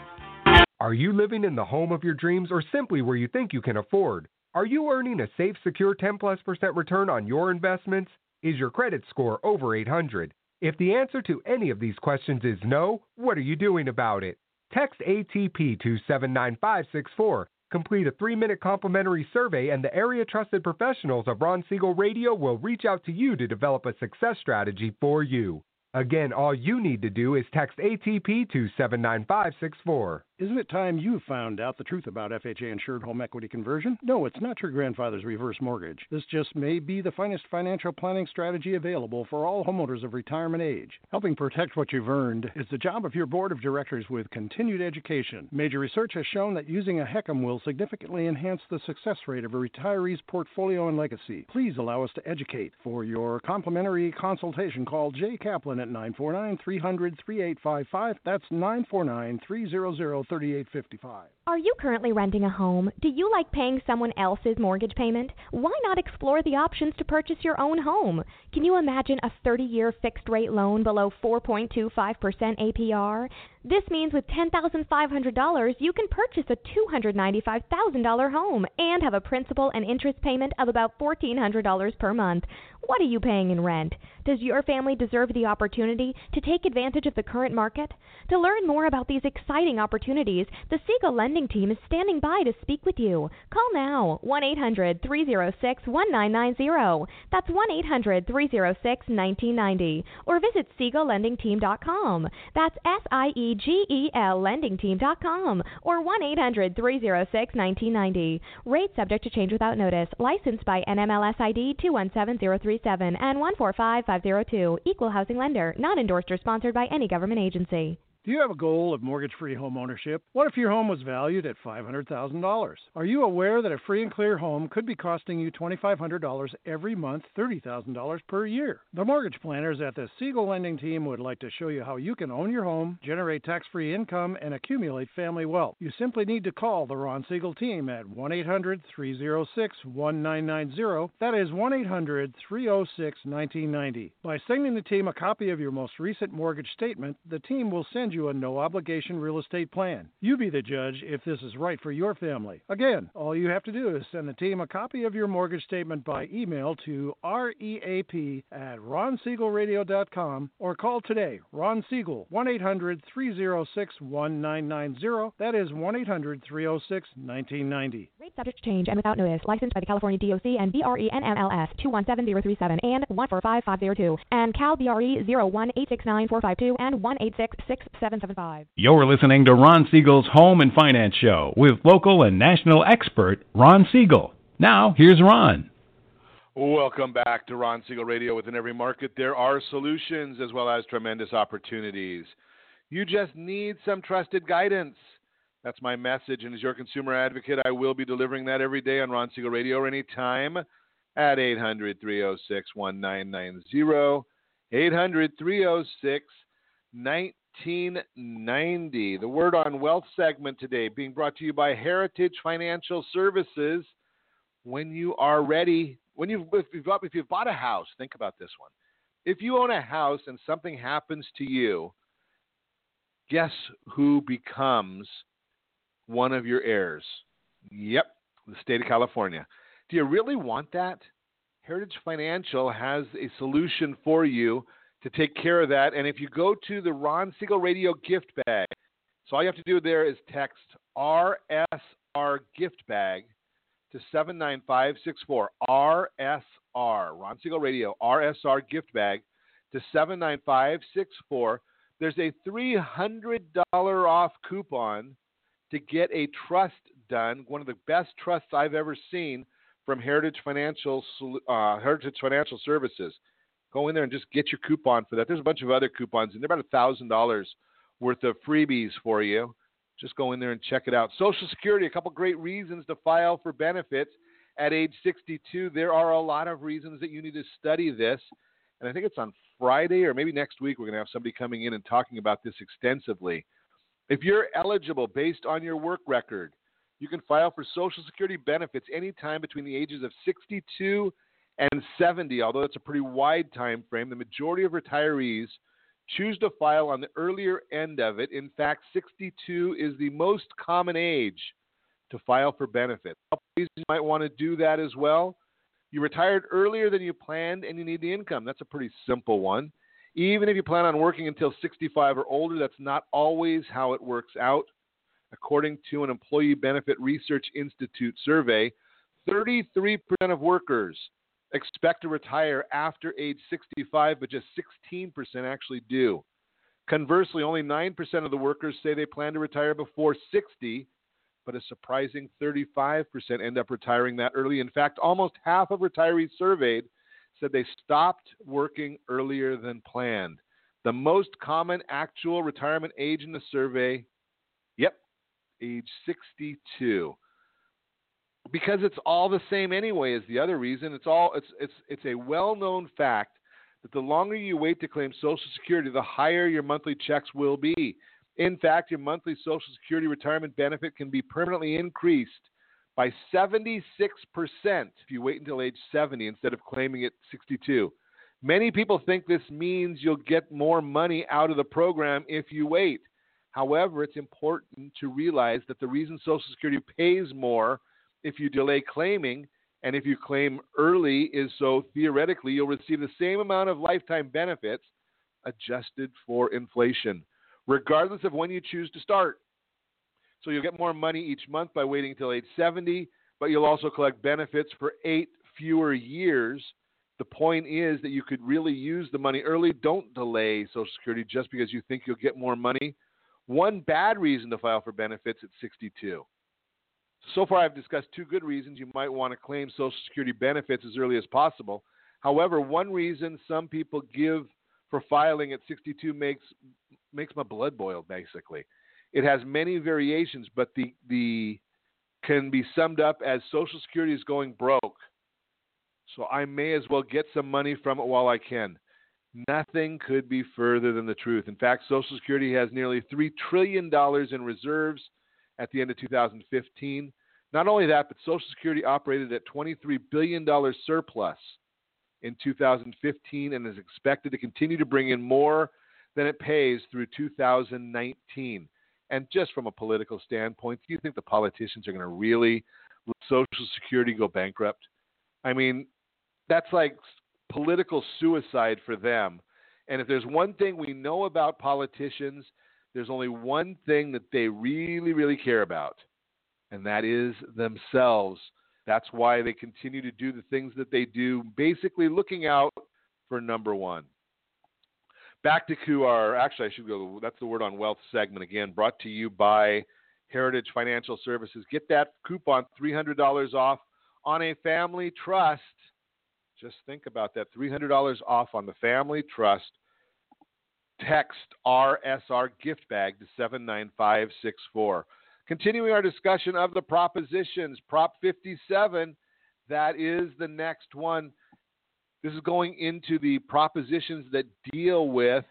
Are you living in the home of your dreams or simply where you think you can afford? Are you earning a safe, secure ten plus percent return on your investments? Is your credit score over eight hundred? If the answer to any of these questions is no, what are you doing about it? Text A T P to seven nine five six four. Complete a three-minute complimentary survey, and the area-trusted professionals of Ron Siegel Radio will reach out to you to develop a success strategy for you. Again, all you need to do is text A T P to seven nine five six four. Isn't it time you found out the truth about F H A-insured home equity conversion? No, it's not your grandfather's reverse mortgage. This just may be the finest financial planning strategy available for all homeowners of retirement age. Helping protect what you've earned is the job of your board of directors with continued education. Major research has shown that using a HECM will significantly enhance the success rate of a retiree's portfolio and legacy. Please allow us to educate. For your complimentary consultation, call Jay Kaplan at nine four nine, three hundred, thirty-eight fifty-five. That's nine four nine, three hundred, thirty-eight fifty-five. Are you currently renting a home? Do you like paying someone else's mortgage payment? Why not explore the options to purchase your own home? Can you imagine a thirty-year fixed-rate loan below four point two five percent A P R? This means with ten thousand five hundred dollars, you can purchase a two hundred ninety-five thousand dollars home and have a principal and interest payment of about fourteen hundred dollars per month. What are you paying in rent? Does your family deserve the opportunity to take advantage of the current market? To learn more about these exciting opportunities, the Siegel Lending Team is standing by to speak with you. Call now, one eight hundred, three oh six, one nine nine zero. That's one eight hundred, three oh six, nineteen ninety. Or visit siegel lending team dot com. That's S I E G E L lending team dot com. Or one eight hundred, three oh six, nineteen ninety. Rate subject to change without notice. Licensed by N M L S I D two one seven zero three seven and one four five five zero two. Equal housing lender. Not endorsed or sponsored by any government agency. Do you have a goal of mortgage-free home ownership? What if your home was valued at five hundred thousand dollars? Are you aware that a free and clear home could be costing you twenty-five hundred dollars every month, thirty thousand dollars per year? The mortgage planners at the Siegel Lending Team would like to show you how you can own your home, generate tax-free income, and accumulate family wealth. You simply need to call the Ron Siegel Team at one eight hundred, three oh six, one nine nine zero. That is one eight hundred, three oh six, nineteen ninety. By sending the team a copy of your most recent mortgage statement, the team will send you a no-obligation real estate plan. You be the judge if this is right for your family. Again, all you have to do is send the team a copy of your mortgage statement by email to reap at ron siegel radio dot com or call today, Ron Siegel, one eight hundred, three oh six, one nine nine zero. That is one eight hundred, three oh six, nineteen ninety. Rate subject to change and without notice. Licensed by the California D O C and B R E N M L S two one seven zero three seven and one four five five zero two and Cal B R E zero one eight six nine four five two and one eight six six seven seven five. You're listening to Ron Siegel's Home and Finance Show with local and national expert Ron Siegel. Now, here's Ron. Welcome back to Ron Siegel Radio. Within every market, there are solutions as well as tremendous opportunities. You just need some trusted guidance. That's my message, and as your consumer advocate, I will be delivering that every day on Ron Siegel Radio or anytime at eight hundred, three oh six, one nine nine zero, eight hundred, three oh six, nineteen ninety. The Word on Wealth segment today being brought to you by Heritage Financial Services. When you are ready, when you've, if you've, if you've bought a house, think about this one. If you own a house and something happens to you, guess who becomes one of your heirs? Yep, the state of California. Do you really want that? Heritage Financial has a solution for you to take care of that. And if you go to the Ron Siegel Radio gift bag, so all you have to do there is text R S R gift bag to seven nine five six four. R S R, Ron Siegel Radio, R S R gift bag to seven nine five six four. There's a three hundred dollars off coupon to get a trust done, one of the best trusts I've ever seen from Heritage Financial uh, Heritage Financial Services. Go in there and just get your coupon for that. There's a bunch of other coupons, and they're about one thousand dollars worth of freebies for you. Just go in there and check it out. Social Security, a couple great reasons to file for benefits at age sixty-two. There are a lot of reasons that you need to study this, and I think it's on Friday or maybe next week we're going to have somebody coming in and talking about this extensively. If you're eligible based on your work record, you can file for Social Security benefits anytime between the ages of sixty-two and seventy, although it's a pretty wide time frame. The majority of retirees choose to file on the earlier end of it. In fact, sixty-two is the most common age to file for benefits. A couple reasons you might want to do that as well. You retired earlier than you planned and you need the income. That's a pretty simple one. Even if you plan on working until sixty-five or older, that's not always how it works out. According to an Employee Benefit Research Institute survey, thirty-three percent of workers expect to retire after age sixty-five, but just sixteen percent actually do. Conversely, only nine percent of the workers say they plan to retire before sixty, but a surprising thirty-five percent end up retiring that early. In fact, almost half of retirees surveyed said they stopped working earlier than planned. The most common actual retirement age in the survey, yep, age sixty-two. Because it's all the same anyway is the other reason. It's all it's it's it's a well-known fact that the longer you wait to claim Social Security, the higher your monthly checks will be. In fact, your monthly Social Security retirement benefit can be permanently increased by seventy-six percent if you wait until age seventy instead of claiming at sixty-two. Many people think this means you'll get more money out of the program if you wait. However, it's important to realize that the reason Social Security pays more if you delay claiming and if you claim early is so theoretically you'll receive the same amount of lifetime benefits adjusted for inflation, regardless of when you choose to start. So you'll get more money each month by waiting until age seventy, but you'll also collect benefits for eight fewer years. The point is that you could really use the money early. Don't delay Social Security just because you think you'll get more money. One bad reason to file for benefits at sixty-two. So far, I've discussed two good reasons you might want to claim Social Security benefits as early as possible. However, one reason some people give for filing at sixty-two makes makes my blood boil, basically. It has many variations, but the the can be summed up as Social Security is going broke. So I may as well get some money from it while I can. Nothing could be further than the truth. In fact, Social Security has nearly three trillion dollars in reserves at the end of two thousand fifteen. Not only that, but Social Security operated at twenty-three billion dollars surplus in two thousand fifteen and is expected to continue to bring in more than it pays through two thousand nineteen. And just from a political standpoint, do you think the politicians are going to really let Social Security go bankrupt? I mean, that's like political suicide for them. And if there's one thing we know about politicians, there's only one thing that they really, really care about, and that is themselves. That's why they continue to do the things that they do, basically looking out for number one. Back to our, actually I should go, that's the Word on Wealth segment again, brought to you by Heritage Financial Services. Get that coupon, three hundred dollars off on a family trust. Just think about that, three hundred dollars off on the family trust. Text R S R gift bag to seven nine five six four. Continuing our discussion of the propositions, Prop fifty-seven, that is the next one. This is going into the propositions that deal with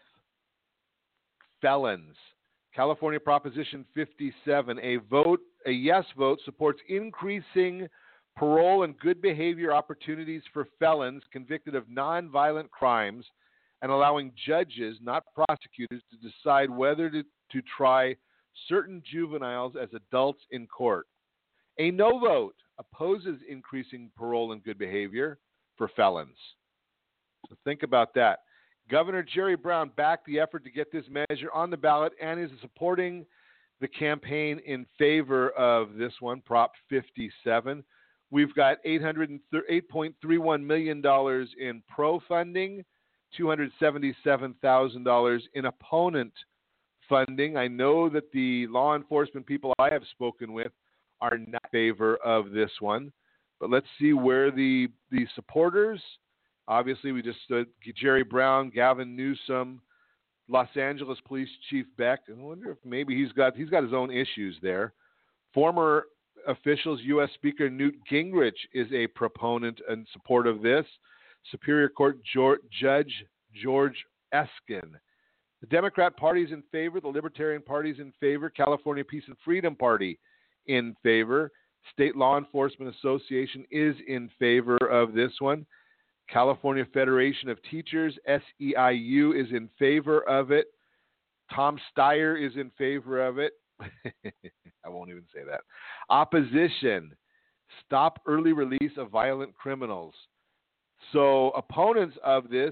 felons. California Proposition fifty-seven, a vote, a yes vote supports increasing parole and good behavior opportunities for felons convicted of nonviolent crimes and allowing judges, not prosecutors, to decide whether to, to try certain juveniles as adults in court. A no vote opposes increasing parole and good behavior for felons. So think about that. Governor Jerry Brown backed the effort to get this measure on the ballot and is supporting the campaign in favor of this one, Prop fifty-seven. We've got eight point three one million dollars in pro funding, two hundred seventy-seven thousand dollars in opponent funding. I know that the law enforcement people I have spoken with are not in favor of this one. But let's see where the, the supporters, obviously we just stood Jerry Brown, Gavin Newsom, Los Angeles Police Chief Beck. I wonder if maybe he's got he's got his own issues there. Former officials, U S Speaker Newt Gingrich is a proponent and support of this. Superior Court George, Judge George Eskin. The Democrat Party is in favor. The Libertarian Party is in favor. California Peace and Freedom Party in favor. State Law Enforcement Association is in favor of this one. California Federation of Teachers, S E I U, is in favor of it. Tom Steyer is in favor of it. I won't even say that. Opposition, stop early release of violent criminals. So opponents of this,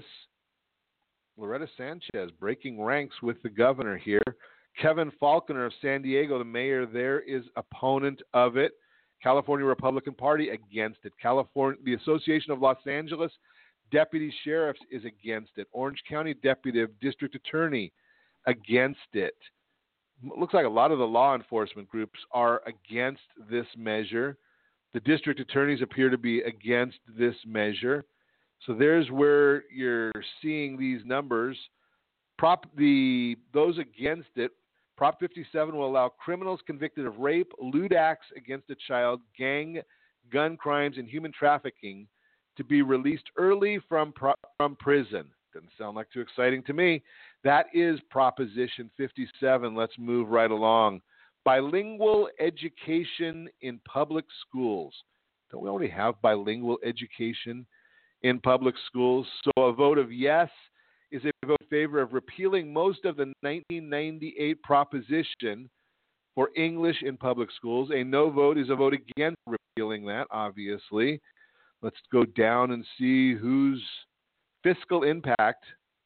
Loretta Sanchez breaking ranks with the governor here. Kevin Faulconer of San Diego, the mayor there, is opponent of it. California Republican Party against it. California, the Association of Los Angeles Deputy Sheriffs is against it. Orange County Deputy District Attorney against it. Looks like a lot of the law enforcement groups are against this measure. The district attorneys appear to be against this measure. So there's where you're seeing these numbers. Prop the those against it. Prop fifty-seven will allow criminals convicted of rape, lewd acts against a child, gang, gun crimes, and human trafficking to be released early from from prison. Doesn't sound like too exciting to me. That is Proposition fifty-seven. Let's move right along. Bilingual education in public schools. Don't we already have bilingual education in public schools? So a vote of yes is a vote in favor of repealing most of the nineteen ninety-eight proposition for English in public schools. A no vote is a vote against repealing that, obviously. Let's go down and see whose fiscal impact.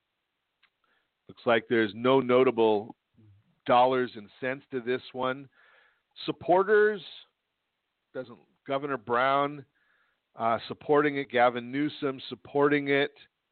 Looks like there's no notable dollars and cents to this one. Supporters, doesn't Governor Brown uh, supporting it, Gavin Newsom supporting it.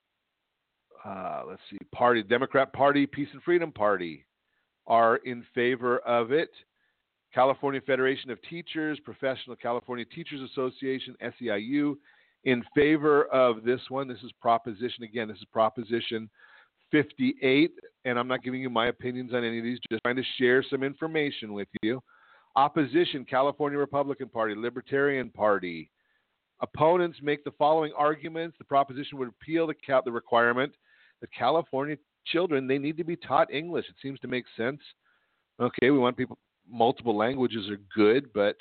Uh, let's see, Party, Democrat Party, Peace and Freedom Party are in favor of it. California Federation of Teachers, Professional California Teachers Association, S E I U, in favor of this one. This is Proposition, again, this is Proposition fifty-eight, and I'm not giving you my opinions on any of these, just trying to share some information with you. Opposition, California Republican Party, Libertarian Party. Opponents make the following arguments. The proposition would repeal the, ca- the requirement that California children, they need to be taught English. It seems to make sense. Okay, we want people, multiple languages are good, but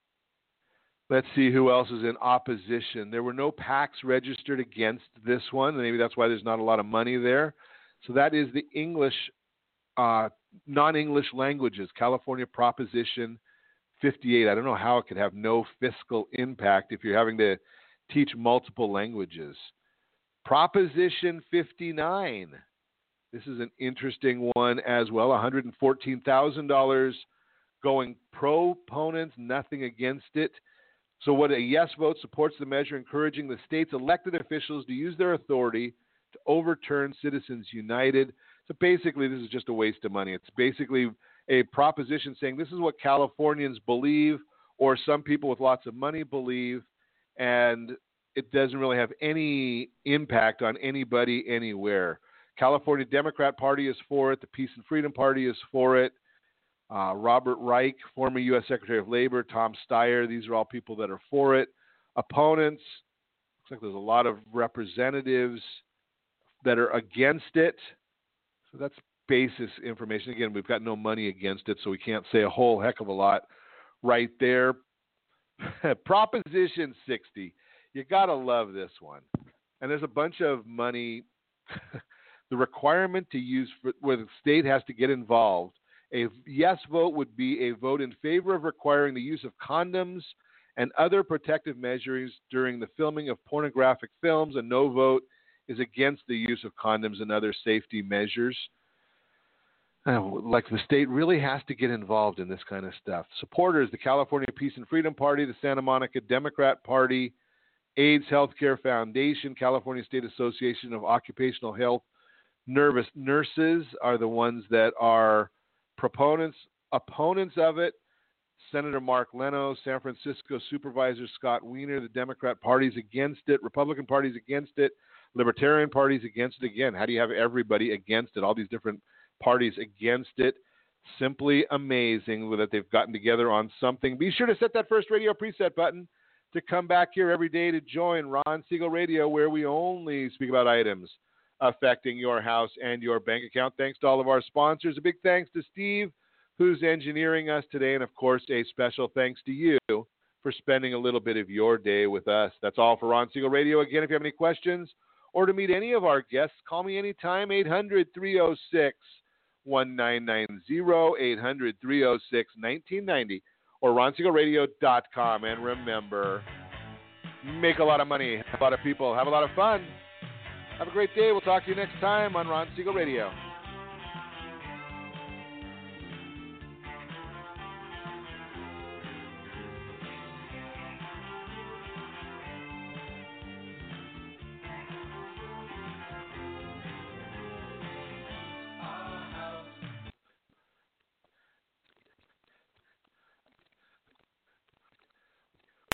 let's see who else is in opposition. There were no PACs registered against this one, and maybe that's why there's not a lot of money there. So that is the English, uh, non-English languages, California Proposition fifty-eight. I don't know how it could have no fiscal impact if you're having to teach multiple languages. Proposition fifty-nine. This is an interesting one as well. one hundred fourteen thousand dollars going proponents, nothing against it. So what a yes vote supports the measure encouraging the state's elected officials to use their authority to overturn Citizens United. So basically, this is just a waste of money. It's basically a proposition saying this is what Californians believe, or some people with lots of money believe, and it doesn't really have any impact on anybody anywhere. California Democrat Party is for it. The Peace and Freedom Party is for it. Uh, Robert Reich, former U S Secretary of Labor, Tom Steyer, these are all people that are for it. Opponents, looks like there's a lot of representatives that are against it. So that's basis information. Again, we've got no money against it, so we can't say a whole heck of a lot right there. Proposition sixty. You got to love this one. And there's a bunch of money. The requirement to use, for, where the state has to get involved. A yes vote would be a vote in favor of requiring the use of condoms and other protective measures during the filming of pornographic films. A no vote is against the use of condoms and other safety measures. uh, like the state really has to get involved in this kind of stuff. Supporters, the California Peace and Freedom Party, the Santa Monica Democrat Party, AIDS Healthcare Foundation, California State Association of Occupational Health Nervous Nurses are the ones that are proponents, opponents of it. Senator Mark Leno, San Francisco Supervisor Scott Wiener, the Democrat Party's against it, Republican Party's against it, Libertarian Party's against it. Again, how do you have everybody against it? All these different parties against it. Simply amazing that they've gotten together on something. Be sure to set that first radio preset button to come back here every day to join Ron Siegel Radio, where we only speak about items affecting your house and your bank account. Thanks to all of our sponsors. A big thanks to Steve, who's engineering us today. And, of course, a special thanks to you for spending a little bit of your day with us. That's all for Ron Siegel Radio. Again, if you have any questions or to meet any of our guests, call me anytime, eight hundred, three oh six, one nine nine zero, eight hundred, three oh six, nineteen ninety, or ron siegel radio dot com. And remember, make a lot of money, have a lot of people, have a lot of fun. Have a great day. We'll talk to you next time on Ron Siegel Radio.